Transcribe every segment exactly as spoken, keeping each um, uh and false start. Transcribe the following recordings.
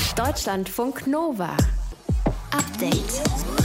Deutschlandfunk Nova. Update.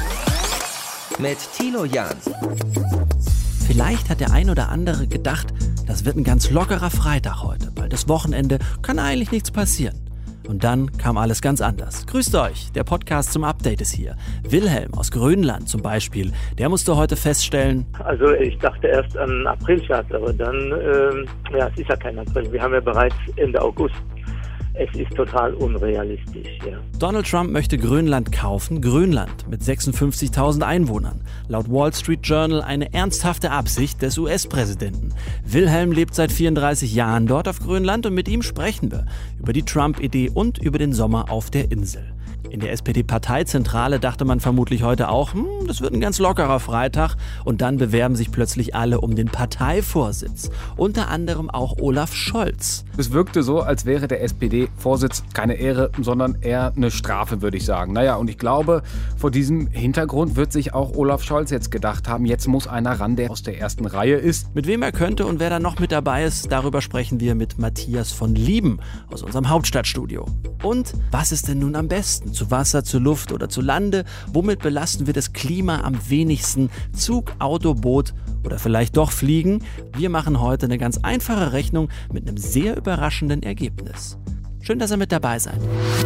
Mit Thilo Jahn. Vielleicht hat der ein oder andere gedacht, das wird ein ganz lockerer Freitag heute, weil das Wochenende kann eigentlich nichts passieren. Und dann kam alles ganz anders. Grüßt euch, der Podcast zum Update ist hier. Wilhelm aus Grönland zum Beispiel, der musste heute feststellen... Also ich dachte erst an Aprilscherz, aber dann, ähm, ja, es ist ja kein April. Wir haben ja bereits Ende August. Es ist total unrealistisch, ja. Donald Trump möchte Grönland kaufen. Grönland mit sechsundfünfzigtausend Einwohnern. Laut Wall Street Journal eine ernsthafte Absicht des U S-Präsidenten. Wilhelm lebt seit vierunddreißig Jahren dort auf Grönland und mit ihm sprechen wir über die Trump-Idee und über den Sommer auf der Insel. In der S P D-Parteizentrale dachte man vermutlich heute auch, hm, das wird ein ganz lockerer Freitag. Und dann bewerben sich plötzlich alle um den Parteivorsitz. Unter anderem auch Olaf Scholz. Es wirkte so, als wäre der S P D-Vorsitz keine Ehre, sondern eher eine Strafe, würde ich sagen. Naja, und ich glaube, vor diesem Hintergrund wird sich auch Olaf Scholz jetzt gedacht haben, jetzt muss einer ran, der aus der ersten Reihe ist. Mit wem er könnte und wer da noch mit dabei ist, darüber sprechen wir mit Matthias von Lieben aus unserem Hauptstadtstudio. Und was ist denn nun am besten? Zu Wasser, zu Luft oder zu Lande? Womit belasten wir das Klima am wenigsten? Zug, Auto, Boot oder vielleicht doch Fliegen? Wir machen heute eine ganz einfache Rechnung mit einem sehr überraschenden Ergebnis. Schön, dass ihr mit dabei seid.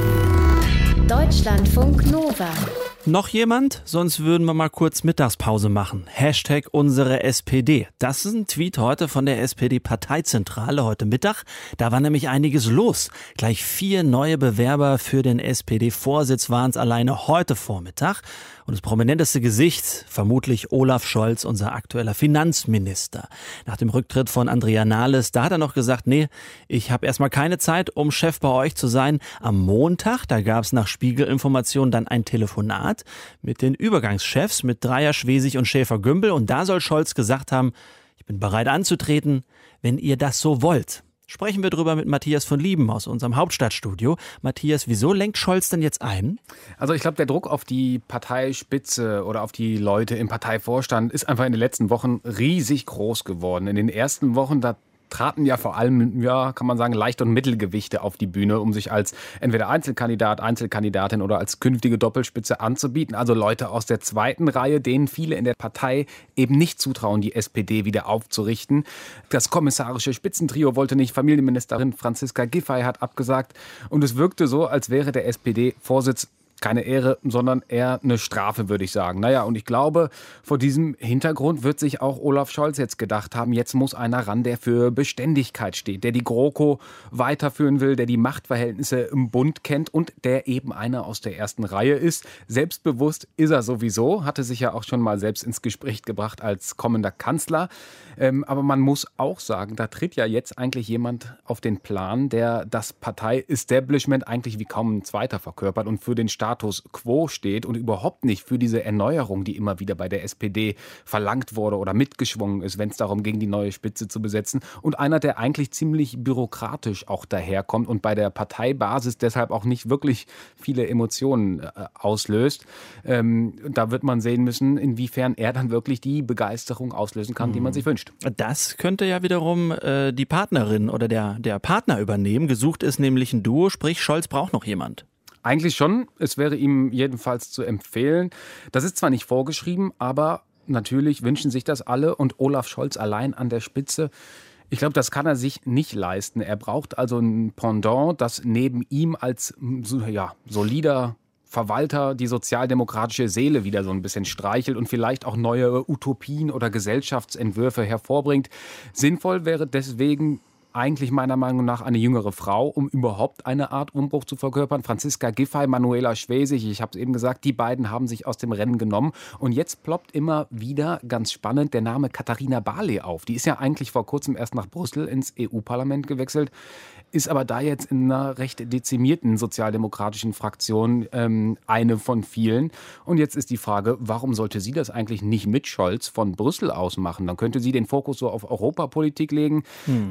Deutschlandfunk Nova. Noch jemand? Sonst würden wir mal kurz Mittagspause machen. Hashtag unsere S P D. Das ist ein Tweet heute von der S P D-Parteizentrale heute Mittag. Da war nämlich einiges los. Gleich vier neue Bewerber für den S P D-Vorsitz waren es alleine heute Vormittag. Und das prominenteste Gesicht, vermutlich Olaf Scholz, unser aktueller Finanzminister. Nach dem Rücktritt von Andrea Nahles, da hat er noch gesagt, nee, ich habe erstmal keine Zeit, um Chef bei euch zu sein. Am Montag, da gab es nach Spiegel-Informationen dann ein Telefonat mit den Übergangschefs, mit Dreier, Schwesig und Schäfer-Gümbel. Und da soll Scholz gesagt haben, ich bin bereit anzutreten, wenn ihr das so wollt. Sprechen wir drüber mit Matthias von Lieben aus unserem Hauptstadtstudio. Matthias, wieso lenkt Scholz denn jetzt ein? Also ich glaube, der Druck auf die Parteispitze oder auf die Leute im Parteivorstand ist einfach in den letzten Wochen riesig groß geworden. In den ersten Wochen, da traten ja vor allem, ja, kann man sagen, Leicht- und Mittelgewichte auf die Bühne, um sich als entweder Einzelkandidat, Einzelkandidatin oder als künftige Doppelspitze anzubieten. Also Leute aus der zweiten Reihe, denen viele in der Partei eben nicht zutrauen, die S P D wieder aufzurichten. Das kommissarische Spitzentrio wollte nicht, Familienministerin Franziska Giffey hat abgesagt. Und es wirkte so, als wäre der S P D-Vorsitz keine Ehre, sondern eher eine Strafe, würde ich sagen. Naja, und ich glaube, vor diesem Hintergrund wird sich auch Olaf Scholz jetzt gedacht haben, jetzt muss einer ran, der für Beständigkeit steht, der die GroKo weiterführen will, der die Machtverhältnisse im Bund kennt und der eben einer aus der ersten Reihe ist. Selbstbewusst ist er sowieso, hatte sich ja auch schon mal selbst ins Gespräch gebracht als kommender Kanzler. Ähm, aber man muss auch sagen, da tritt ja jetzt eigentlich jemand auf den Plan, der das Partei-Establishment eigentlich wie kaum ein zweiter verkörpert und für den Staat Status quo steht und überhaupt nicht für diese Erneuerung, die immer wieder bei der S P D verlangt wurde oder mitgeschwungen ist, wenn es darum ging, die neue Spitze zu besetzen. Und einer, der eigentlich ziemlich bürokratisch auch daherkommt und bei der Parteibasis deshalb auch nicht wirklich viele Emotionen äh, auslöst. Ähm, da wird man sehen müssen, inwiefern er dann wirklich die Begeisterung auslösen kann, die man sich wünscht. Das könnte ja wiederum äh, die Partnerin oder der, der Partner übernehmen. Gesucht ist nämlich ein Duo, sprich Scholz braucht noch jemand. Eigentlich schon. Es wäre ihm jedenfalls zu empfehlen. Das ist zwar nicht vorgeschrieben, aber natürlich wünschen sich das alle und Olaf Scholz allein an der Spitze. Ich glaube, das kann er sich nicht leisten. Er braucht also ein Pendant, das neben ihm als ja, solider Verwalter die sozialdemokratische Seele wieder so ein bisschen streichelt und vielleicht auch neue Utopien oder Gesellschaftsentwürfe hervorbringt. Sinnvoll wäre deswegen eigentlich meiner Meinung nach eine jüngere Frau, um überhaupt eine Art Umbruch zu verkörpern. Franziska Giffey, Manuela Schwesig, ich habe es eben gesagt, die beiden haben sich aus dem Rennen genommen. Und jetzt ploppt immer wieder, ganz spannend, der Name Katharina Barley auf. Die ist ja eigentlich vor kurzem erst nach Brüssel ins E U-Parlament gewechselt, ist aber da jetzt in einer recht dezimierten sozialdemokratischen Fraktion ähm, eine von vielen. Und jetzt ist die Frage, warum sollte sie das eigentlich nicht mit Scholz von Brüssel aus machen? Dann könnte sie den Fokus so auf Europapolitik legen. Hm. Naja, aber ob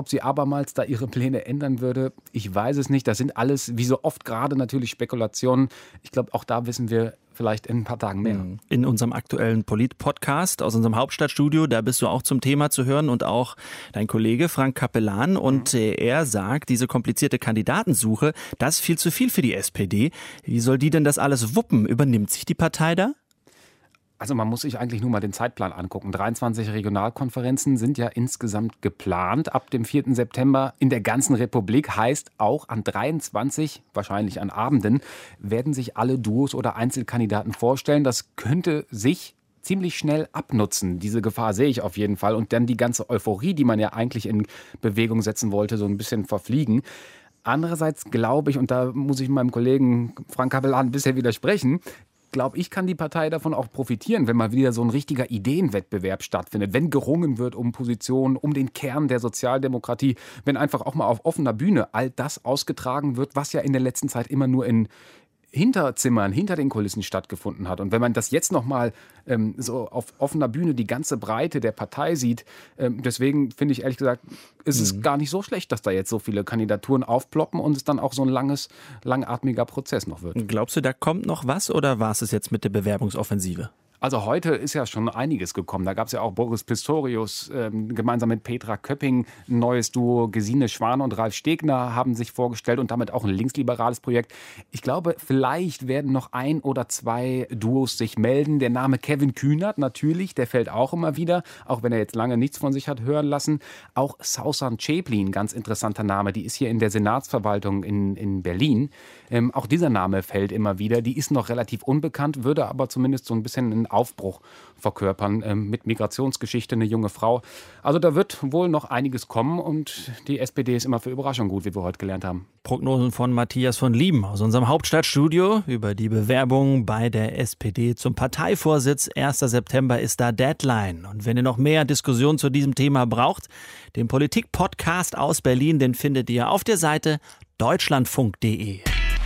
ob sie abermals da ihre Pläne ändern würde, ich weiß es nicht. Das sind alles, wie so oft gerade, natürlich Spekulationen. Ich glaube, auch da wissen wir vielleicht in ein paar Tagen mehr. In unserem aktuellen Polit-Podcast aus unserem Hauptstadtstudio, da bist du auch zum Thema zu hören und auch dein Kollege Frank Capellan. Und äh, er sagt, diese komplizierte Kandidatensuche, das ist viel zu viel für die S P D. Wie soll die denn das alles wuppen? Übernimmt sich die Partei da? Also man muss sich eigentlich nur mal den Zeitplan angucken. dreiundzwanzig Regionalkonferenzen sind ja insgesamt geplant ab dem vierten September in der ganzen Republik. Heißt, auch an dreiundzwanzig, wahrscheinlich an Abenden, werden sich alle Duos oder Einzelkandidaten vorstellen. Das könnte sich ziemlich schnell abnutzen. Diese Gefahr sehe ich auf jeden Fall. Und dann die ganze Euphorie, die man ja eigentlich in Bewegung setzen wollte, so ein bisschen verfliegen. Andererseits glaube ich, und da muss ich meinem Kollegen Frank Capellan bisher widersprechen, glaube ich, kann die Partei davon auch profitieren, wenn mal wieder so ein richtiger Ideenwettbewerb stattfindet, wenn gerungen wird um Positionen, um den Kern der Sozialdemokratie, wenn einfach auch mal auf offener Bühne all das ausgetragen wird, was ja in der letzten Zeit immer nur in Hinterzimmern, hinter den Kulissen stattgefunden hat. Und wenn man das jetzt nochmal ähm, so auf offener Bühne die ganze Breite der Partei sieht, ähm, deswegen finde ich ehrlich gesagt, ist es mhm. gar nicht so schlecht, dass da jetzt so viele Kandidaturen aufploppen und es dann auch so ein langes, langatmiger Prozess noch wird. Glaubst du, da kommt noch was oder war es jetzt mit der Bewerbungsoffensive? Also heute ist ja schon einiges gekommen. Da gab es ja auch Boris Pistorius ähm, gemeinsam mit Petra Köpping, ein neues Duo. Gesine Schwan und Ralf Stegner haben sich vorgestellt und damit auch ein linksliberales Projekt. Ich glaube, vielleicht werden noch ein oder zwei Duos sich melden. Der Name Kevin Kühnert natürlich, der fällt auch immer wieder, auch wenn er jetzt lange nichts von sich hat hören lassen. Auch Sausan Chaplin, ganz interessanter Name, die ist hier in der Senatsverwaltung in, in Berlin. Ähm, auch dieser Name fällt immer wieder. Die ist noch relativ unbekannt, würde aber zumindest so ein bisschen ein Aufbruch verkörpern, ähm, mit Migrationsgeschichte, eine junge Frau. Also da wird wohl noch einiges kommen und die S P D ist immer für Überraschung gut, wie wir heute gelernt haben. Prognosen von Matthias von Lieben aus unserem Hauptstadtstudio über die Bewerbung bei der S P D zum Parteivorsitz. erster September ist da Deadline. Und wenn ihr noch mehr Diskussionen zu diesem Thema braucht, den Politik-Podcast aus Berlin, den findet ihr auf der Seite deutschlandfunk punkt de.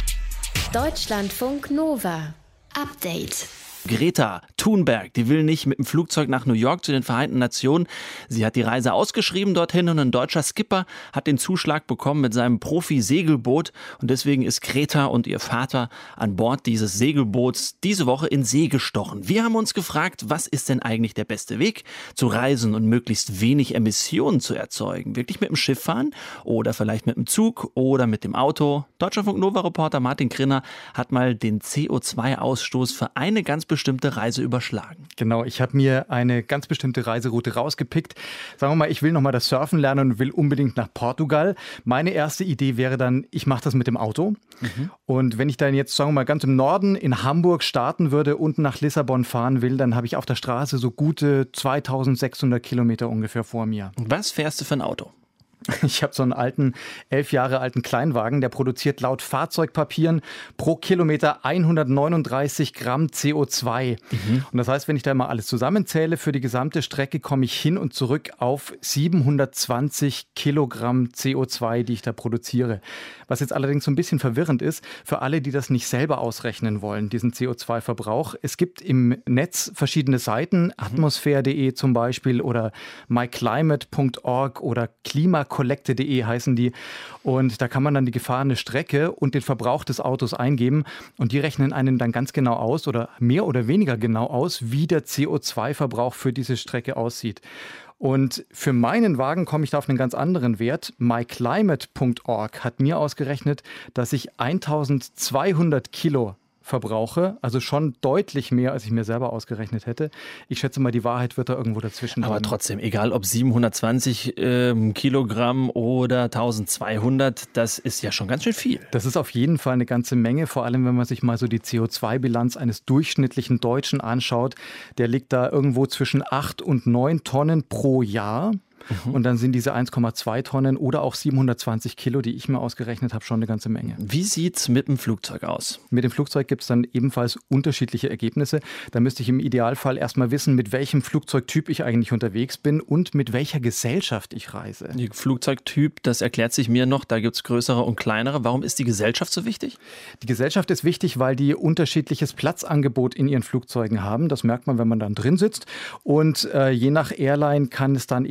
Deutschlandfunk Nova. Update. Greta Thunberg, die will nicht mit dem Flugzeug nach New York zu den Vereinten Nationen. Sie hat die Reise ausgeschrieben dorthin und ein deutscher Skipper hat den Zuschlag bekommen mit seinem Profi-Segelboot. Und deswegen ist Greta und ihr Vater an Bord dieses Segelboots diese Woche in See gestochen. Wir haben uns gefragt, was ist denn eigentlich der beste Weg zu reisen und möglichst wenig Emissionen zu erzeugen? Wirklich mit dem Schiff fahren oder vielleicht mit dem Zug oder mit dem Auto? Deutschlandfunk Nova-Reporter Martin Krinner hat mal den C O zwei Ausstoß für eine ganz bestimmte Reise überschlagen. Genau, ich habe mir eine ganz bestimmte Reiseroute rausgepickt. Sagen wir mal, ich will nochmal das Surfen lernen und will unbedingt nach Portugal. Meine erste Idee wäre dann, ich mache das mit dem Auto. Mhm. Und wenn ich dann jetzt, sagen wir mal, ganz im Norden in Hamburg starten würde und nach Lissabon fahren will, dann habe ich auf der Straße so gute zweitausendsechshundert Kilometer ungefähr vor mir. Was fährst du für ein Auto? Ich habe so einen alten, elf Jahre alten Kleinwagen, der produziert laut Fahrzeugpapieren pro Kilometer hundertneununddreißig Gramm C O zwei. Mhm. Und das heißt, wenn ich da mal alles zusammenzähle, für die gesamte Strecke komme ich hin und zurück auf siebenhundertzwanzig Kilogramm C O zwei, die ich da produziere. Was jetzt allerdings so ein bisschen verwirrend ist, für alle, die das nicht selber ausrechnen wollen, diesen C O zwei Verbrauch. Es gibt im Netz verschiedene Seiten, mhm. atmosphäre punkt de zum Beispiel oder my climate punkt org oder klimakollekte punkt de heißen die. Und da kann man dann die gefahrene Strecke und den Verbrauch des Autos eingeben. Und die rechnen einen dann ganz genau aus oder mehr oder weniger genau aus, wie der C O zwei Verbrauch für diese Strecke aussieht. Und für meinen Wagen komme ich da auf einen ganz anderen Wert. my climate punkt org hat mir ausgerechnet, dass ich eintausendzweihundert Kilo verbrauche, also schon deutlich mehr, als ich mir selber ausgerechnet hätte. Ich schätze mal, die Wahrheit wird da irgendwo dazwischen Aber bleiben. trotzdem, egal ob siebenhundertzwanzig ähm, Kilogramm oder eintausendzweihundert, das ist ja schon ganz schön viel. Das ist auf jeden Fall eine ganze Menge, vor allem wenn man sich mal so die C O zwei Bilanz eines durchschnittlichen Deutschen anschaut. Der liegt da irgendwo zwischen acht und neun Tonnen pro Jahr. Mhm. Und dann sind diese eins Komma zwei Tonnen oder auch siebenhundertzwanzig Kilo, die ich mir ausgerechnet habe, schon eine ganze Menge. Wie sieht's mit dem Flugzeug aus? Mit dem Flugzeug gibt es dann ebenfalls unterschiedliche Ergebnisse. Da müsste ich im Idealfall erstmal wissen, mit welchem Flugzeugtyp ich eigentlich unterwegs bin und mit welcher Gesellschaft ich reise. Die Flugzeugtyp, das erklärt sich mir noch, da gibt es größere und kleinere. Warum ist die Gesellschaft so wichtig? Die Gesellschaft ist wichtig, weil die unterschiedliches Platzangebot in ihren Flugzeugen haben. Das merkt man, wenn man dann drin sitzt. Und äh, je nach Airline kann es dann eben mehr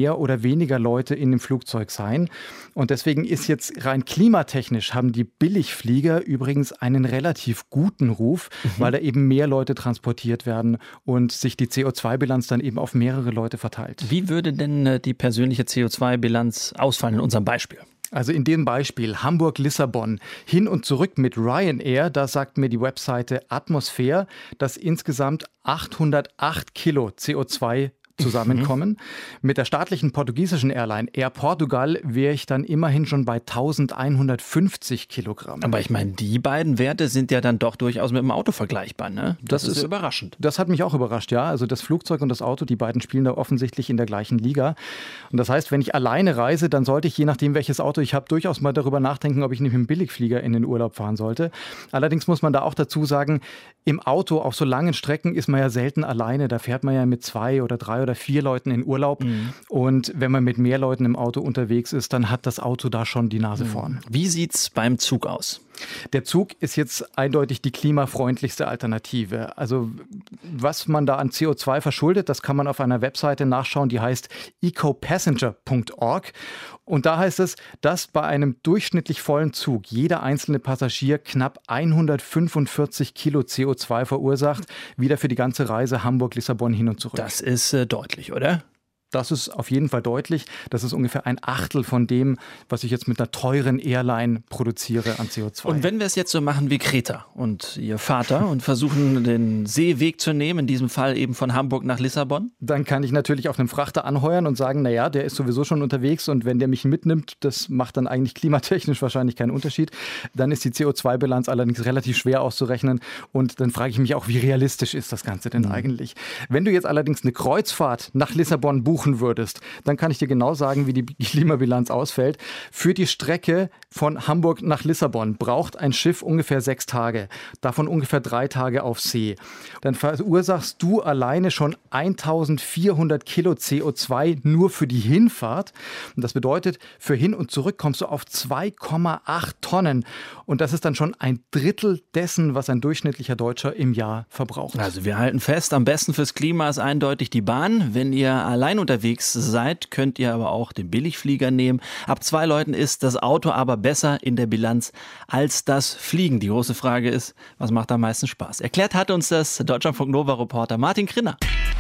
mehr oder weniger Leute in dem Flugzeug sein. Und deswegen ist jetzt rein klimatechnisch haben die Billigflieger übrigens einen relativ guten Ruf, mhm. weil da eben mehr Leute transportiert werden und sich die C O zwei Bilanz dann eben auf mehrere Leute verteilt. Wie würde denn die persönliche C O zwei Bilanz ausfallen in unserem Beispiel? Also in dem Beispiel Hamburg-Lissabon hin und zurück mit Ryanair, da sagt mir die Webseite Atmosphäre, dass insgesamt achthundertacht Kilo C O zwei zusammenkommen. Mhm. Mit der staatlichen portugiesischen Airline Air Portugal wäre ich dann immerhin schon bei elfhundertfünfzig Kilogramm. Aber ich meine, die beiden Werte sind ja dann doch durchaus mit dem Auto vergleichbar, ne? Das, das ist, ist überraschend. Das hat mich auch überrascht, ja. Also das Flugzeug und das Auto, die beiden spielen da offensichtlich in der gleichen Liga. Und das heißt, wenn ich alleine reise, dann sollte ich, je nachdem welches Auto ich habe, durchaus mal darüber nachdenken, ob ich nicht mit dem Billigflieger in den Urlaub fahren sollte. Allerdings muss man da auch dazu sagen, im Auto auf so langen Strecken ist man ja selten alleine. Da fährt man ja mit zwei oder drei oder vier Leuten in Urlaub. Mhm. Und wenn man mit mehr Leuten im Auto unterwegs ist, dann hat das Auto da schon die Nase vorn. Wie sieht's beim Zug aus? Der Zug ist jetzt eindeutig die klimafreundlichste Alternative. Also was man da an C O zwei verschuldet, das kann man auf einer Webseite nachschauen, die heißt ecopassenger punkt org. Und da heißt es, dass bei einem durchschnittlich vollen Zug jeder einzelne Passagier knapp hundertfünfundvierzig Kilo C O zwei verursacht, wieder für die ganze Reise Hamburg-Lissabon hin und zurück. Das ist äh, deutlich, oder? Das ist auf jeden Fall deutlich. Das ist ungefähr ein Achtel von dem, was ich jetzt mit einer teuren Airline produziere an C O zwei. Und wenn wir es jetzt so machen wie Greta und ihr Vater und versuchen, den Seeweg zu nehmen, in diesem Fall eben von Hamburg nach Lissabon? Dann kann ich natürlich auf einem Frachter anheuern und sagen, naja, der ist sowieso schon unterwegs und wenn der mich mitnimmt, das macht dann eigentlich klimatechnisch wahrscheinlich keinen Unterschied. Dann ist die C O zwei Bilanz allerdings relativ schwer auszurechnen und dann frage ich mich auch, wie realistisch ist das Ganze denn mhm. eigentlich? Wenn du jetzt allerdings eine Kreuzfahrt nach Lissabon buchst, würdest, dann kann ich dir genau sagen, wie die Klimabilanz ausfällt. Für die Strecke von Hamburg nach Lissabon braucht ein Schiff ungefähr sechs Tage, davon ungefähr drei Tage auf See. Dann verursachst du alleine schon eintausendvierhundert Kilo C O zwei nur für die Hinfahrt. Und das bedeutet, für hin und zurück kommst du auf zwei Komma acht Tonnen. Und das ist dann schon ein Drittel dessen, was ein durchschnittlicher Deutscher im Jahr verbraucht. Also wir halten fest, am besten fürs Klima ist eindeutig die Bahn. Wenn ihr allein unterwegs seid, könnt ihr aber auch den Billigflieger nehmen. Ab zwei Leuten ist das Auto aber besser in der Bilanz als das Fliegen. Die große Frage ist, was macht am meisten Spaß? Erklärt hat uns das Deutschlandfunk Nova-Reporter Martin Krinner.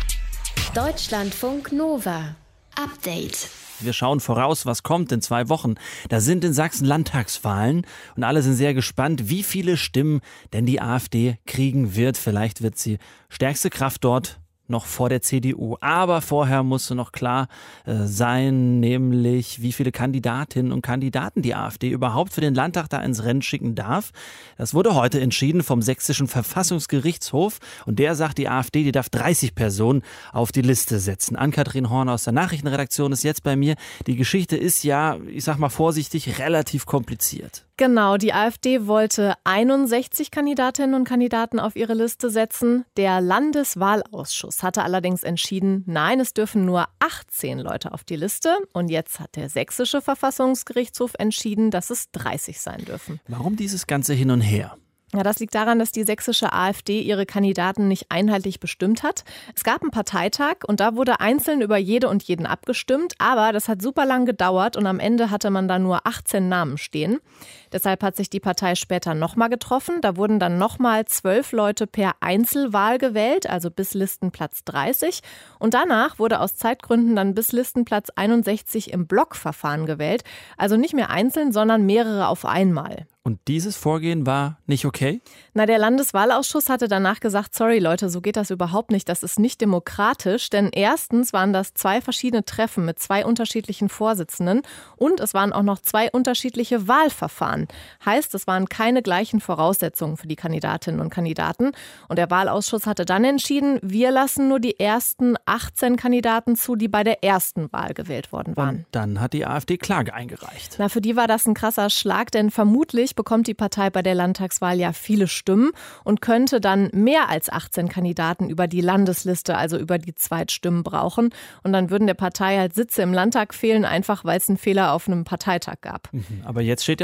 Deutschlandfunk Nova. Update. Wir schauen voraus, was kommt in zwei Wochen. Da sind in Sachsen Landtagswahlen und alle sind sehr gespannt, wie viele Stimmen denn die AfD kriegen wird. Vielleicht wird sie stärkste Kraft dort noch vor der C D U. Aber vorher musste noch klar äh, sein, nämlich wie viele Kandidatinnen und Kandidaten die AfD überhaupt für den Landtag da ins Rennen schicken darf. Das wurde heute entschieden vom Sächsischen Verfassungsgerichtshof. Und der sagt, die AfD, die darf dreißig Personen auf die Liste setzen. Ann-Kathrin Horn aus der Nachrichtenredaktion ist jetzt bei mir. Die Geschichte ist ja, ich sag mal vorsichtig, relativ kompliziert. Genau, die AfD wollte einundsechzig Kandidatinnen und Kandidaten auf ihre Liste setzen. Der Landeswahlausschuss hatte allerdings entschieden, nein, es dürfen nur achtzehn Leute auf die Liste. Und jetzt hat der Sächsische Verfassungsgerichtshof entschieden, dass es dreißig sein dürfen. Warum dieses ganze Hin und Her? Ja, das liegt daran, dass die sächsische AfD ihre Kandidaten nicht einheitlich bestimmt hat. Es gab einen Parteitag und da wurde einzeln über jede und jeden abgestimmt, aber das hat super lang gedauert und am Ende hatte man da nur achtzehn Namen stehen. Deshalb hat sich die Partei später nochmal getroffen. Da wurden dann nochmal zwölf Leute per Einzelwahl gewählt, also bis Listenplatz dreißig. Und danach wurde aus Zeitgründen dann bis Listenplatz einundsechzig im Blockverfahren gewählt. Also nicht mehr einzeln, sondern mehrere auf einmal. Und dieses Vorgehen war nicht okay? Na, der Landeswahlausschuss hatte danach gesagt, sorry Leute, so geht das überhaupt nicht. Das ist nicht demokratisch, denn erstens waren das zwei verschiedene Treffen mit zwei unterschiedlichen Vorsitzenden und es waren auch noch zwei unterschiedliche Wahlverfahren. Heißt, es waren keine gleichen Voraussetzungen für die Kandidatinnen und Kandidaten. Und der Wahlausschuss hatte dann entschieden, wir lassen nur die ersten achtzehn Kandidaten zu, die bei der ersten Wahl gewählt worden waren. Und dann hat die AfD Klage eingereicht. Na, für die war das ein krasser Schlag, denn vermutlich bekommt die Partei bei der Landtagswahl ja viele Stimmen und könnte dann mehr als achtzehn Kandidaten über die Landesliste, also über die Zweitstimmen brauchen. Und dann würden der Partei halt Sitze im Landtag fehlen, einfach weil es einen Fehler auf einem Parteitag gab. Aber jetzt steht ja fest,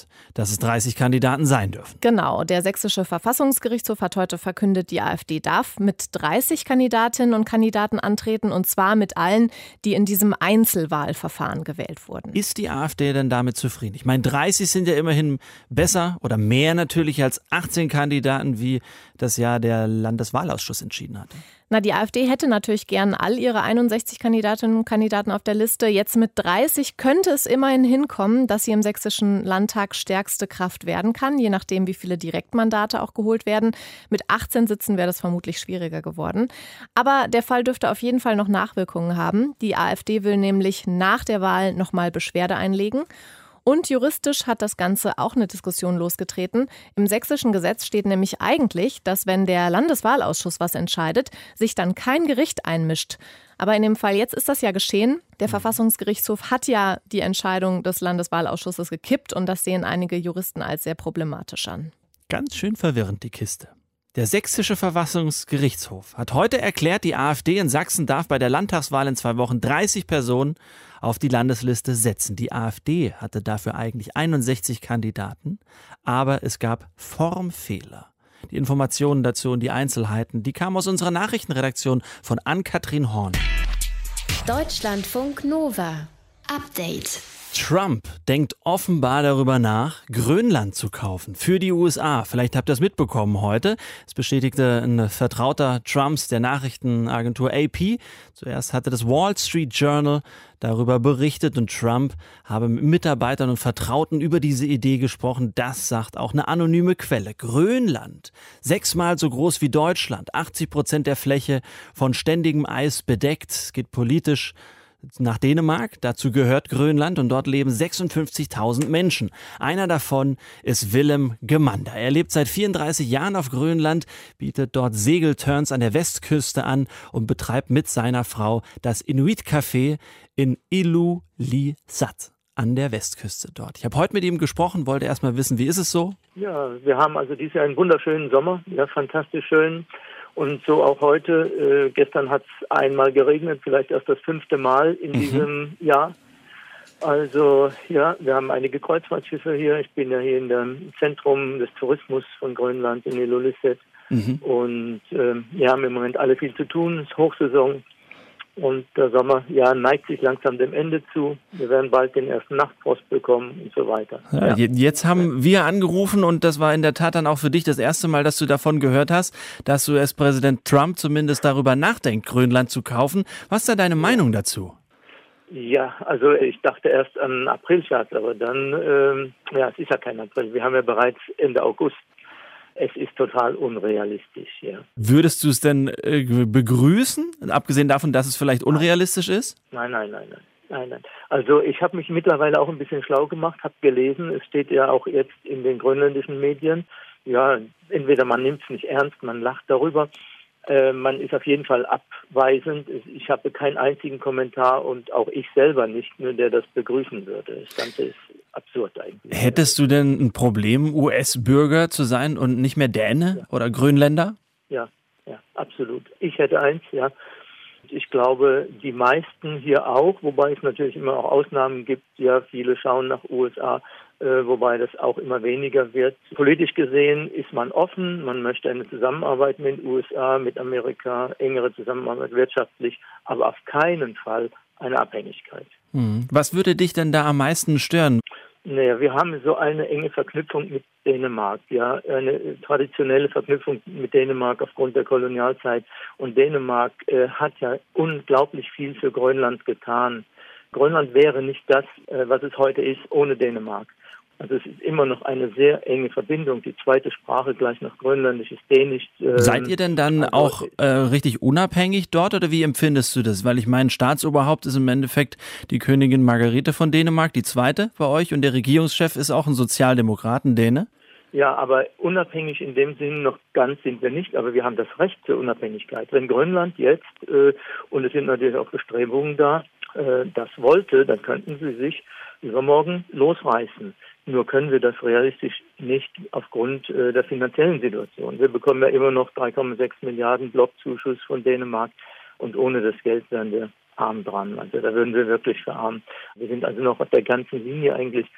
bestimmt, dass es dreißig Kandidaten sein dürfen. Genau, der sächsische Verfassungsgerichtshof hat heute verkündet, die AfD darf mit dreißig Kandidatinnen und Kandidaten antreten, und zwar mit allen, die in diesem Einzelwahlverfahren gewählt wurden. Ist die AfD denn damit zufrieden? Ich meine, dreißig sind ja immerhin besser oder mehr natürlich als achtzehn Kandidaten, wie das ja der Landeswahlausschuss entschieden hatte. Na, die AfD hätte natürlich gern all ihre einundsechzig Kandidatinnen und Kandidaten auf der Liste. Jetzt mit dreißig könnte es immerhin hinkommen, dass sie im sächsischen Landtag stärkste Kraft werden kann, je nachdem, wie viele Direktmandate auch geholt werden. Mit achtzehn Sitzen wäre das vermutlich schwieriger geworden. Aber der Fall dürfte auf jeden Fall noch Nachwirkungen haben. Die AfD will nämlich nach der Wahl nochmal Beschwerde einlegen. Und juristisch hat das Ganze auch eine Diskussion losgetreten. Im sächsischen Gesetz steht nämlich eigentlich, dass wenn der Landeswahlausschuss was entscheidet, sich dann kein Gericht einmischt. Aber in dem Fall jetzt ist das ja geschehen. Der Verfassungsgerichtshof hat ja die Entscheidung des Landeswahlausschusses gekippt, und das sehen einige Juristen als sehr problematisch an. Ganz schön verwirrend, die Kiste. Der sächsische Verfassungsgerichtshof hat heute erklärt, die AfD in Sachsen darf bei der Landtagswahl in zwei Wochen dreißig Personen auf die Landesliste setzen. Die AfD hatte dafür eigentlich einundsechzig Kandidaten, aber es gab Formfehler. Die Informationen dazu und die Einzelheiten, die kamen aus unserer Nachrichtenredaktion von Ann-Kathrin Horn. Deutschlandfunk Nova. Update. Trump denkt offenbar darüber nach, Grönland zu kaufen für die U S A. Vielleicht habt ihr das mitbekommen heute. Es bestätigte ein Vertrauter Trumps der Nachrichtenagentur A P. Zuerst hatte das Wall Street Journal darüber berichtet, und Trump habe mit Mitarbeitern und Vertrauten über diese Idee gesprochen. Das sagt auch eine anonyme Quelle. Grönland, sechsmal so groß wie Deutschland, achtzig Prozent der Fläche von ständigem Eis bedeckt. Es geht politisch nach Dänemark, dazu gehört Grönland, und dort leben sechsundfünfzigtausend Menschen. Einer davon ist Willem Gemander. Er lebt seit vierunddreißig Jahren auf Grönland, bietet dort Segelturns an der Westküste an und betreibt mit seiner Frau das Inuit-Café in Ilulissat an der Westküste dort. Ich habe heute mit ihm gesprochen, wollte erst mal wissen, wie ist es so? Ja, wir haben also dieses Jahr einen wunderschönen Sommer, ja, fantastisch schön. Und so auch heute. Äh, gestern hat es einmal geregnet, vielleicht erst das fünfte Mal in mhm. diesem Jahr. Also ja, wir haben einige Kreuzfahrtschiffe hier. Ich bin ja hier in dem Zentrum des Tourismus von Grönland in Ilulissat. Mhm. Und äh, wir haben im Moment alle viel zu tun. Es ist Hochsaison. Und der Sommer, ja, neigt sich langsam dem Ende zu. Wir werden bald den ersten Nachtfrost bekommen und so weiter. Ja, ja. Jetzt haben wir angerufen, und das war in der Tat dann auch für dich das erste Mal, dass du davon gehört hast, dass U S-Präsident Trump zumindest darüber nachdenkt, Grönland zu kaufen. Was ist da deine Meinung dazu? Ja, also ich dachte erst an Aprilscherz, aber dann, ähm, ja, es ist ja kein April. Wir haben ja bereits Ende August. Es ist total unrealistisch, ja. Würdest du es denn äh, begrüßen, abgesehen davon, dass es vielleicht unrealistisch ist? Nein, nein, nein, nein. Nein, nein. Also ich habe mich mittlerweile auch ein bisschen schlau gemacht, habe gelesen, es steht ja auch jetzt in den grönländischen Medien, ja, entweder man nimmt es nicht ernst, man lacht darüber, äh, man ist auf jeden Fall abweisend. Ich habe keinen einzigen Kommentar, und auch ich selber nicht, nur der das begrüßen würde. Das Ganze ist absurd eigentlich. Hättest du denn ein Problem, U S-Bürger zu sein und nicht mehr Däne ja. oder Grönländer? Ja, ja, absolut. Ich hätte eins, ja. Ich glaube, die meisten hier auch, wobei es natürlich immer auch Ausnahmen gibt. Ja, viele schauen nach U S A, äh, wobei das auch immer weniger wird. Politisch gesehen ist man offen, man möchte eine Zusammenarbeit mit den U S A, mit Amerika, engere Zusammenarbeit wirtschaftlich, aber auf keinen Fall eine Abhängigkeit. Hm. Was würde dich denn da am meisten stören? Naja, wir haben so eine enge Verknüpfung mit Dänemark, ja, eine traditionelle Verknüpfung mit Dänemark aufgrund der Kolonialzeit. Und Dänemark äh, hat ja unglaublich viel für Grönland getan. Grönland wäre nicht das, äh, was es heute ist, ohne Dänemark. Also es ist immer noch eine sehr enge Verbindung. Die zweite Sprache gleich nach Grönländisch ist Dänisch. Ähm, Seid ihr denn dann auch äh, richtig unabhängig dort, oder wie empfindest du das? Weil ich meine, Staatsoberhaupt ist im Endeffekt die Königin Margarete von Dänemark, die zweite bei euch, und der Regierungschef ist auch ein Sozialdemokraten, Däne. Ja, aber unabhängig in dem Sinne noch ganz sind wir nicht, aber wir haben das Recht zur Unabhängigkeit. Wenn Grönland jetzt, äh, und es sind natürlich auch Bestrebungen da, äh, das wollte, dann könnten sie sich übermorgen losreißen. Nur können wir das realistisch nicht aufgrund äh, der finanziellen Situation. Wir bekommen ja immer noch drei Komma sechs Milliarden Blockzuschuss von Dänemark, und ohne das Geld wären wir arm dran. Also da würden wir wirklich verarmen. Wir sind also noch auf der ganzen Linie eigentlich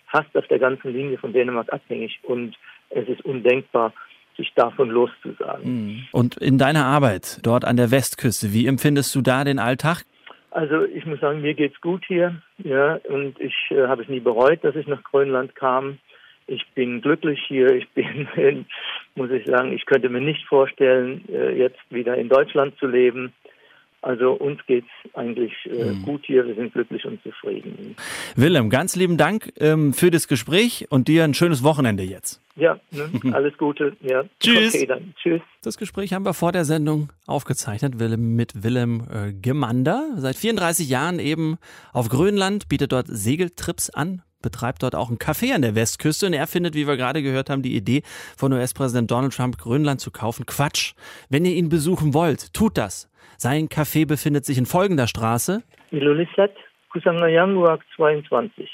fast auf der ganzen Linie von Dänemark abhängig. Und es ist undenkbar, sich davon loszusagen. Und in deiner Arbeit dort an der Westküste, wie empfindest du da den Alltag? Also ich muss sagen, mir geht's gut hier, ja, und ich äh, habe es nie bereut, dass ich nach Grönland kam. Ich bin glücklich hier. Ich bin, muss ich sagen, ich könnte mir nicht vorstellen, äh, jetzt wieder in Deutschland zu leben. Also uns geht's eigentlich äh, mhm. gut hier. Wir sind glücklich und zufrieden. Willem, ganz lieben Dank ähm, für das Gespräch und dir ein schönes Wochenende jetzt. Ja, ne? Alles Gute. Ja. Tschüss. Okay, dann. Tschüss. Das Gespräch haben wir vor der Sendung aufgezeichnet Willem, mit Willem äh, Gemander. Seit vierunddreißig Jahren eben auf Grönland, bietet dort Segeltrips an, betreibt dort auch ein Café an der Westküste. Und er findet, wie wir gerade gehört haben, die Idee von U S-Präsident Donald Trump, Grönland zu kaufen, Quatsch. Wenn ihr ihn besuchen wollt, tut das. Sein Café befindet sich in folgender Straße. Ilulissat, Kusangayanguak zweiundzwanzig.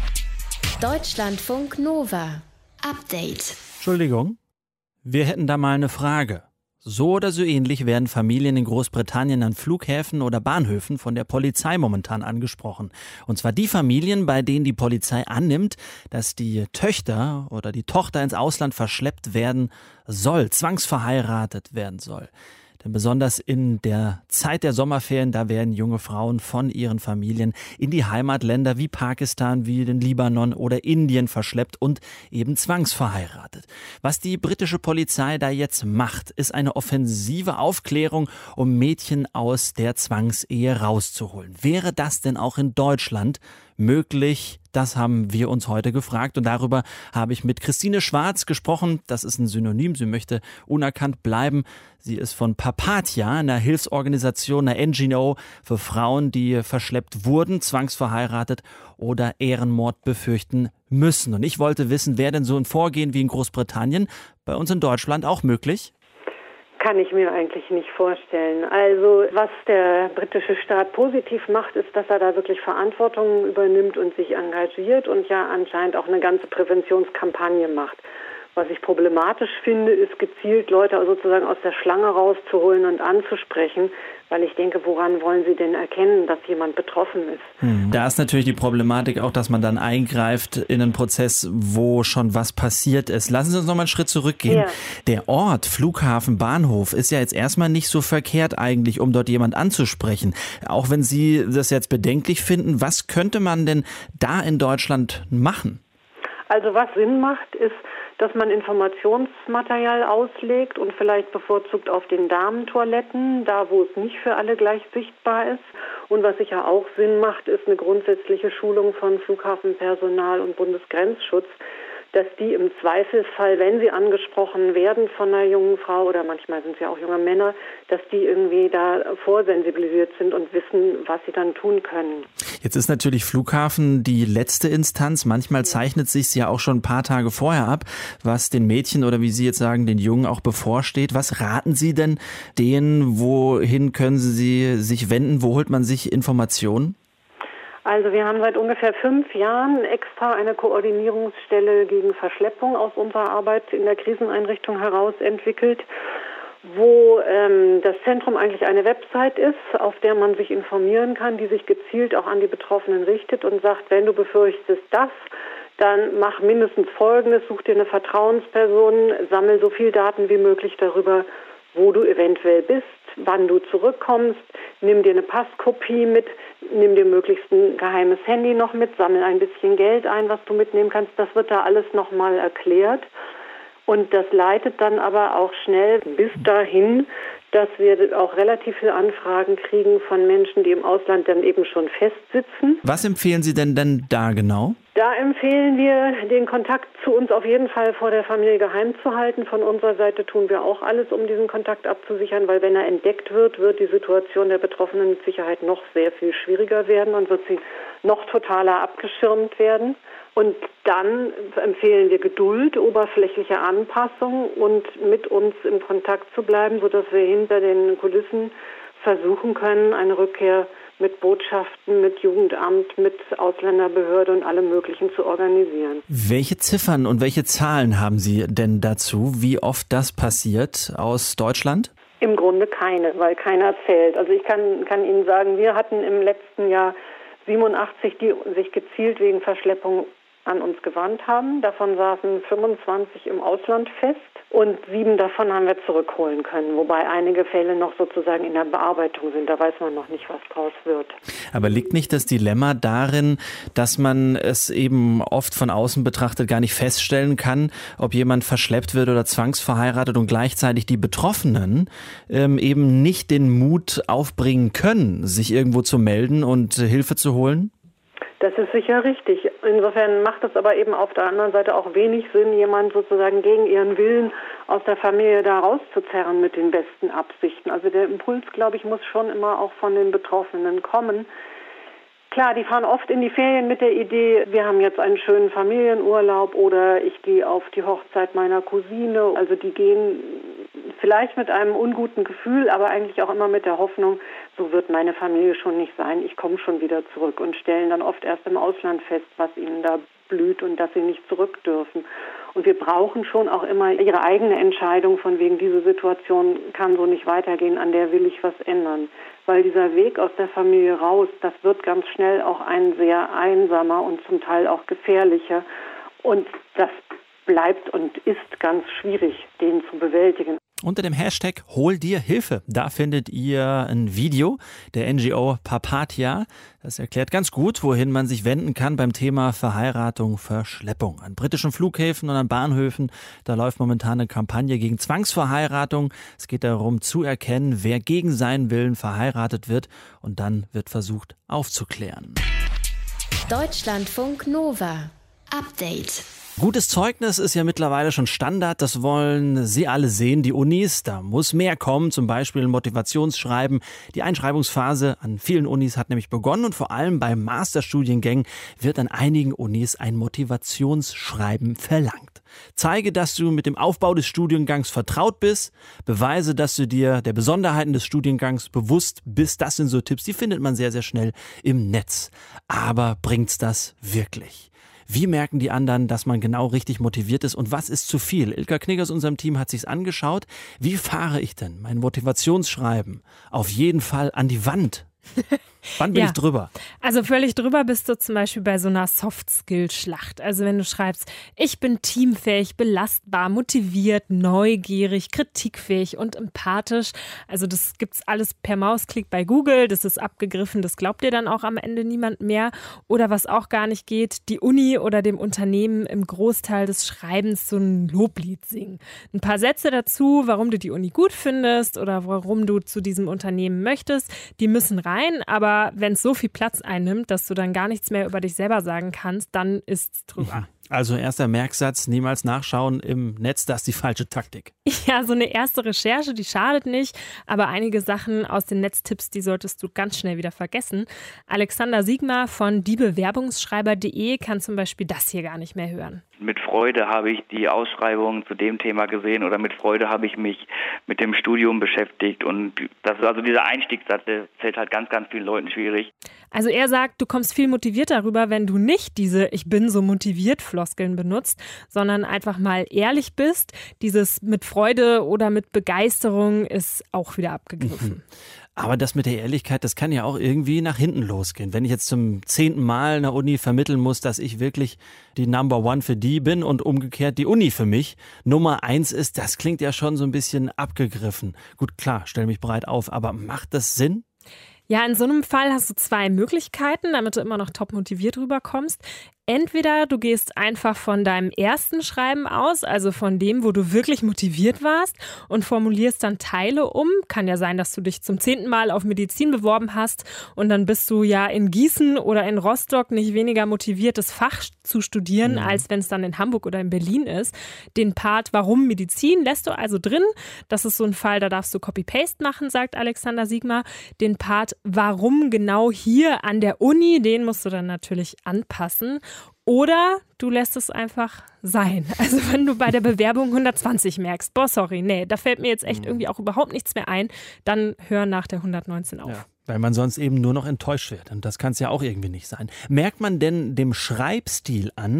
Deutschlandfunk Nova. Update. Entschuldigung, wir hätten da mal eine Frage. So oder so ähnlich werden Familien in Großbritannien an Flughäfen oder Bahnhöfen von der Polizei momentan angesprochen. Und zwar die Familien, bei denen die Polizei annimmt, dass die Töchter oder die Tochter ins Ausland verschleppt werden soll, zwangsverheiratet werden soll. Denn besonders in der Zeit der Sommerferien, da werden junge Frauen von ihren Familien in die Heimatländer wie Pakistan, wie den Libanon oder Indien verschleppt und eben zwangsverheiratet. Was die britische Polizei da jetzt macht, ist eine offensive Aufklärung, um Mädchen aus der Zwangsehe rauszuholen. Wäre das denn auch in Deutschland möglich? Das haben wir uns heute gefragt und darüber habe ich mit Christine Schwarz gesprochen. Das ist ein Synonym, sie möchte unerkannt bleiben. Sie ist von Papatia, einer Hilfsorganisation, einer N G O für Frauen, die verschleppt wurden, zwangsverheiratet oder Ehrenmord befürchten müssen. Und ich wollte wissen, wäre denn so ein Vorgehen wie in Großbritannien bei uns in Deutschland auch möglich? Kann ich mir eigentlich nicht vorstellen. Also was der britische Staat positiv macht, ist, dass er da wirklich Verantwortung übernimmt und sich engagiert und ja anscheinend auch eine ganze Präventionskampagne macht. Was ich problematisch finde, ist gezielt Leute sozusagen aus der Schlange rauszuholen und anzusprechen, weil ich denke, woran wollen sie denn erkennen, dass jemand betroffen ist? Da ist natürlich die Problematik auch, dass man dann eingreift in einen Prozess, wo schon was passiert ist. Lassen Sie uns noch mal einen Schritt zurückgehen. Ja. Der Ort, Flughafen, Bahnhof ist ja jetzt erstmal nicht so verkehrt eigentlich, um dort jemand anzusprechen. Auch wenn Sie das jetzt bedenklich finden, was könnte man denn da in Deutschland machen? Also was Sinn macht, ist, dass man Informationsmaterial auslegt und vielleicht bevorzugt auf den Damentoiletten, da wo es nicht für alle gleich sichtbar ist. Und was sicher auch Sinn macht, ist eine grundsätzliche Schulung von Flughafenpersonal und Bundesgrenzschutz, dass die im Zweifelsfall, wenn sie angesprochen werden von einer jungen Frau oder manchmal sind es ja auch junge Männer, dass die irgendwie da vorsensibilisiert sind und wissen, was sie dann tun können. Jetzt ist natürlich Flughafen die letzte Instanz. Manchmal zeichnet sich ja auch schon ein paar Tage vorher ab, was den Mädchen oder wie Sie jetzt sagen, den Jungen auch bevorsteht. Was raten Sie denn denen? Wohin können Sie sich wenden? Wo holt man sich Informationen? Also wir haben seit ungefähr fünf Jahren extra eine Koordinierungsstelle gegen Verschleppung aus unserer Arbeit in der Kriseneinrichtung heraus entwickelt, wo ähm, das Zentrum eigentlich eine Website ist, auf der man sich informieren kann, die sich gezielt auch an die Betroffenen richtet und sagt, wenn du befürchtest das, dann mach mindestens Folgendes, such dir eine Vertrauensperson, sammel so viel Daten wie möglich darüber, wo du eventuell bist, wann du zurückkommst, nimm dir eine Passkopie mit, nimm dir möglichst ein geheimes Handy noch mit, sammel ein bisschen Geld ein, was du mitnehmen kannst. Das wird da alles nochmal erklärt. Und das leitet dann aber auch schnell bis dahin, dass wir auch relativ viele Anfragen kriegen von Menschen, die im Ausland dann eben schon festsitzen. Was empfehlen Sie denn denn da genau? Da empfehlen wir, den Kontakt zu uns auf jeden Fall vor der Familie geheim zu halten. Von unserer Seite tun wir auch alles, um diesen Kontakt abzusichern, weil wenn er entdeckt wird, wird die Situation der Betroffenen mit Sicherheit noch sehr viel schwieriger werden und wird sie noch totaler abgeschirmt werden. Und dann empfehlen wir Geduld, oberflächliche Anpassung und mit uns im Kontakt zu bleiben, sodass wir hinter den Kulissen versuchen können, eine Rückkehr mit Botschaften, mit Jugendamt, mit Ausländerbehörde und allem Möglichen zu organisieren. Welche Ziffern und welche Zahlen haben Sie denn dazu, wie oft das passiert aus Deutschland? Im Grunde keine, weil keiner zählt. Also ich kann, kann Ihnen sagen, wir hatten im letzten Jahr siebenundachtzig, die sich gezielt wegen Verschleppung an uns gewandt haben. Davon saßen fünfundzwanzig im Ausland fest und sieben davon haben wir zurückholen können, wobei einige Fälle noch sozusagen in der Bearbeitung sind. Da weiß man noch nicht, was draus wird. Aber liegt nicht das Dilemma darin, dass man es eben oft von außen betrachtet gar nicht feststellen kann, ob jemand verschleppt wird oder zwangsverheiratet und gleichzeitig die Betroffenen ähm, eben nicht den Mut aufbringen können, sich irgendwo zu melden und äh, Hilfe zu holen? Das ist sicher richtig. Insofern macht es aber eben auf der anderen Seite auch wenig Sinn, jemand sozusagen gegen ihren Willen aus der Familie da rauszuzerren mit den besten Absichten. Also der Impuls, glaube ich, muss schon immer auch von den Betroffenen kommen. Klar, die fahren oft in die Ferien mit der Idee, wir haben jetzt einen schönen Familienurlaub oder ich gehe auf die Hochzeit meiner Cousine. Also die gehen vielleicht mit einem unguten Gefühl, aber eigentlich auch immer mit der Hoffnung, so wird meine Familie schon nicht sein, ich komme schon wieder zurück, und stellen dann oft erst im Ausland fest, was ihnen da blüht und dass sie nicht zurück dürfen. Und wir brauchen schon auch immer ihre eigene Entscheidung, von wegen, diese Situation kann so nicht weitergehen, an der will ich was ändern. Weil dieser Weg aus der Familie raus, das wird ganz schnell auch ein sehr einsamer und zum Teil auch gefährlicher. Und das bleibt und ist ganz schwierig, den zu bewältigen. Unter dem Hashtag Hol dir Hilfe, da findet ihr ein Video der N G O Papatia. Das erklärt ganz gut, wohin man sich wenden kann beim Thema Verheiratung, Verschleppung. An britischen Flughäfen und an Bahnhöfen, da läuft momentan eine Kampagne gegen Zwangsverheiratung. Es geht darum zu erkennen, wer gegen seinen Willen verheiratet wird, und dann wird versucht aufzuklären. Deutschlandfunk Nova. Update. Gutes Zeugnis ist ja mittlerweile schon Standard, das wollen Sie alle sehen, die Unis. Da muss mehr kommen, zum Beispiel ein Motivationsschreiben. Die Einschreibungsphase an vielen Unis hat nämlich begonnen, und vor allem bei Masterstudiengängen wird an einigen Unis ein Motivationsschreiben verlangt. Zeige, dass du mit dem Aufbau des Studiengangs vertraut bist, beweise, dass du dir der Besonderheiten des Studiengangs bewusst bist. Das sind so Tipps, die findet man sehr, sehr schnell im Netz. Aber bringt's das wirklich? Wie merken die anderen, dass man genau richtig motiviert ist, und was ist zu viel? Ilka Knigge aus unserem Team hat sich's angeschaut. Wie fahre ich denn mein Motivationsschreiben auf jeden Fall an die Wand? Wann bin ja. ich drüber? Also völlig drüber bist du zum Beispiel bei so einer Soft-Skill-Schlacht. Also wenn du schreibst, ich bin teamfähig, belastbar, motiviert, neugierig, kritikfähig und empathisch. Also das gibt's alles per Mausklick bei Google. Das ist abgegriffen, das glaubt dir dann auch am Ende niemand mehr. Oder was auch gar nicht geht, die Uni oder dem Unternehmen im Großteil des Schreibens so ein Loblied singen. Ein paar Sätze dazu, warum du die Uni gut findest oder warum du zu diesem Unternehmen möchtest, die müssen rein, aber wenn es so viel Platz einnimmt, dass du dann gar nichts mehr über dich selber sagen kannst, dann ist's drüber. Also erster Merksatz, niemals nachschauen im Netz, das ist die falsche Taktik. Ja, so eine erste Recherche, die schadet nicht, aber einige Sachen aus den Netztipps, die solltest du ganz schnell wieder vergessen. Alexander Siegmar von die Bewerbungsschreiber punkt de kann zum Beispiel das hier gar nicht mehr hören. Mit Freude habe ich die Ausschreibung zu dem Thema gesehen, oder mit Freude habe ich mich mit dem Studium beschäftigt, und das, also dieser Einstiegssatz, der fällt halt ganz, ganz vielen Leuten schwierig. Also er sagt, du kommst viel motivierter rüber, wenn du nicht diese Ich bin so motiviert Floskeln benutzt, sondern einfach mal ehrlich bist. Dieses mit Freude oder mit Begeisterung ist auch wieder abgegriffen. Aber das mit der Ehrlichkeit, das kann ja auch irgendwie nach hinten losgehen. Wenn ich jetzt zum zehnten Mal einer Uni vermitteln muss, dass ich wirklich die Number One für die bin und umgekehrt die Uni für mich Nummer eins ist, das klingt ja schon so ein bisschen abgegriffen. Gut, klar, stell mich bereit auf, aber macht das Sinn? Ja, in so einem Fall hast du zwei Möglichkeiten, damit du immer noch top motiviert rüberkommst. Entweder du gehst einfach von deinem ersten Schreiben aus, also von dem, wo du wirklich motiviert warst, und formulierst dann Teile um. Kann ja sein, dass du dich zum zehnten Mal auf Medizin beworben hast und dann bist du ja in Gießen oder in Rostock nicht weniger motiviert, das Fach zu studieren, mhm. als wenn es dann in Hamburg oder in Berlin ist. Den Part Warum Medizin lässt du also drin. Das ist so ein Fall, da darfst du Copy-Paste machen, sagt Alexander Siegmar. Den Part Warum genau hier an der Uni, den musst du dann natürlich anpassen. Oder du lässt es einfach sein. Also wenn du bei der Bewerbung hundertzwanzig merkst, boah, sorry, nee, da fällt mir jetzt echt irgendwie auch überhaupt nichts mehr ein, dann hör nach der hundertneunzehn auf. Ja, weil man sonst eben nur noch enttäuscht wird. Und das kann es ja auch irgendwie nicht sein. Merkt man denn dem Schreibstil an,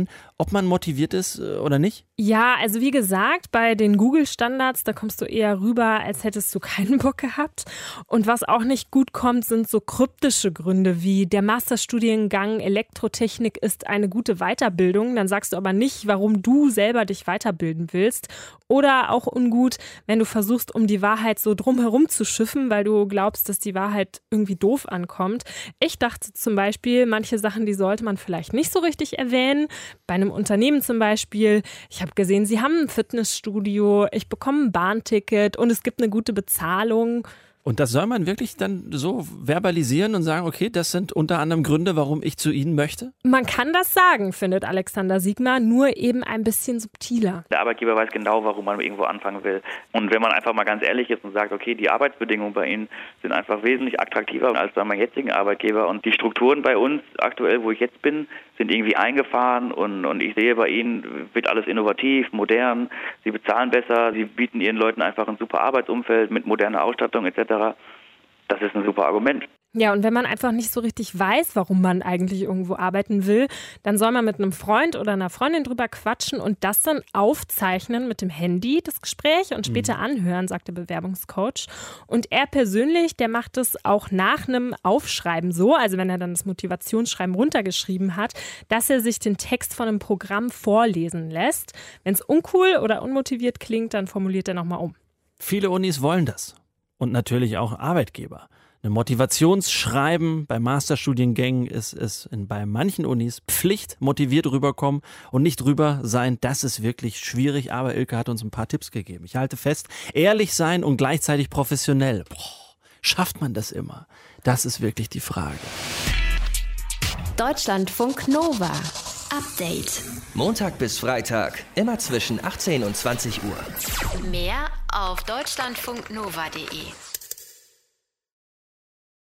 ob man motiviert ist oder nicht? Ja, also wie gesagt, bei den Google-Standards, da kommst du eher rüber, als hättest du keinen Bock gehabt. Und was auch nicht gut kommt, sind so kryptische Gründe wie der Masterstudiengang Elektrotechnik ist eine gute Weiterbildung. Dann sagst du aber nicht, warum du selber dich weiterbilden willst. Oder auch ungut, wenn du versuchst, um die Wahrheit so drumherum zu schiffen, weil du glaubst, dass die Wahrheit irgendwie doof ankommt. Ich dachte zum Beispiel, manche Sachen, die sollte man vielleicht nicht so richtig erwähnen. Bei einem Unternehmen zum Beispiel, ich habe gesehen, sie haben ein Fitnessstudio, ich bekomme ein Bahnticket und es gibt eine gute Bezahlung. Und das soll man wirklich dann so verbalisieren und sagen, okay, das sind unter anderem Gründe, warum ich zu Ihnen möchte? Man kann das sagen, findet Alexander Siegmer, nur eben ein bisschen subtiler. Der Arbeitgeber weiß genau, warum man irgendwo anfangen will. Und wenn man einfach mal ganz ehrlich ist und sagt, okay, die Arbeitsbedingungen bei Ihnen sind einfach wesentlich attraktiver als bei meinem jetzigen Arbeitgeber. Und die Strukturen bei uns aktuell, wo ich jetzt bin, sind irgendwie eingefahren. Und, und ich sehe, bei Ihnen wird alles innovativ, modern. Sie bezahlen besser, Sie bieten Ihren Leuten einfach ein super Arbeitsumfeld mit moderner Ausstattung et cetera. Das ist ein super Argument. Ja, und wenn man einfach nicht so richtig weiß, warum man eigentlich irgendwo arbeiten will, dann soll man mit einem Freund oder einer Freundin drüber quatschen und das dann aufzeichnen mit dem Handy, das Gespräch, und später anhören, sagt der Bewerbungscoach. Und er persönlich, der macht es auch nach einem Aufschreiben so, also wenn er dann das Motivationsschreiben runtergeschrieben hat, dass er sich den Text von einem Programm vorlesen lässt. Wenn es uncool oder unmotiviert klingt, dann formuliert er nochmal um. Viele Unis wollen das. Und natürlich auch Arbeitgeber. Ein Motivationsschreiben bei Masterstudiengängen ist es bei manchen Unis Pflicht, motiviert rüberkommen und nicht drüber sein. Das ist wirklich schwierig, aber Ilke hat uns ein paar Tipps gegeben. Ich halte fest, ehrlich sein und gleichzeitig professionell. Boah, schafft man das immer? Das ist wirklich die Frage. Deutschlandfunk Nova. Update. Montag bis Freitag, immer zwischen achtzehn und zwanzig Uhr. Mehr auf deutschlandfunknova punkt de.